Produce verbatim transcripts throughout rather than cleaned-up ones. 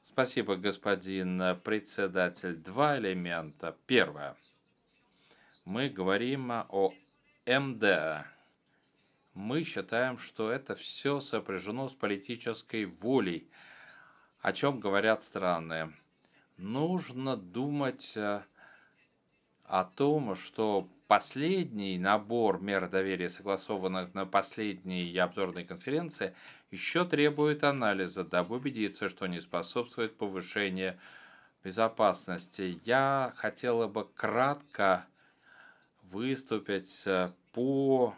Спасибо, господин э, председатель. Два элемента. Первое. Мы говорим о эм дэ а. Мы считаем, что это все сопряжено с политической волей, о чем говорят страны. Нужно думать э, о том, что последний набор мер доверия, согласованных на последней обзорной конференции, еще требует анализа, дабы убедиться, что не способствует повышению безопасности. Я хотела бы кратко выступить э, по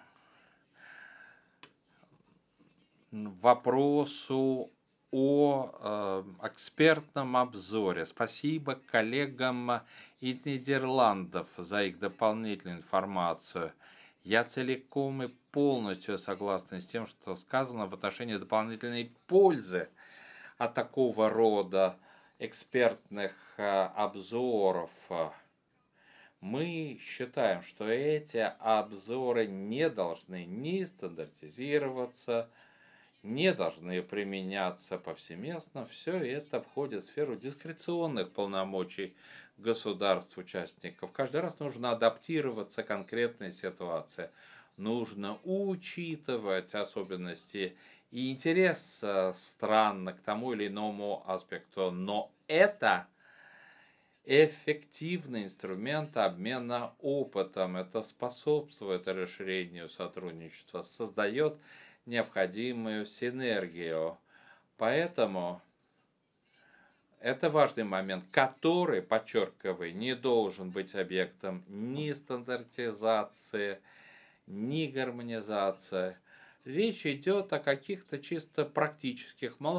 вопросу о э, экспертном обзоре. Спасибо коллегам из Нидерландов за их дополнительную информацию. Я целиком и полностью согласна с тем, что сказано в отношении дополнительной пользы от такого рода экспертных э, обзоров. Мы считаем, что эти обзоры не должны ни стандартизироваться, не должны применяться повсеместно. Все это входит в сферу дискреционных полномочий государств-участников. Каждый раз нужно адаптироваться к конкретной ситуации. Нужно учитывать особенности и интерес э, стран к тому или иному аспекту. Но это эффективный инструмент обмена опытом. Это способствует расширению сотрудничества, создает необходимую синергию. Поэтому это важный момент, который, подчеркиваю, не должен быть объектом ни стандартизации, ни гармонизации. Речь идет о каких-то чисто практических,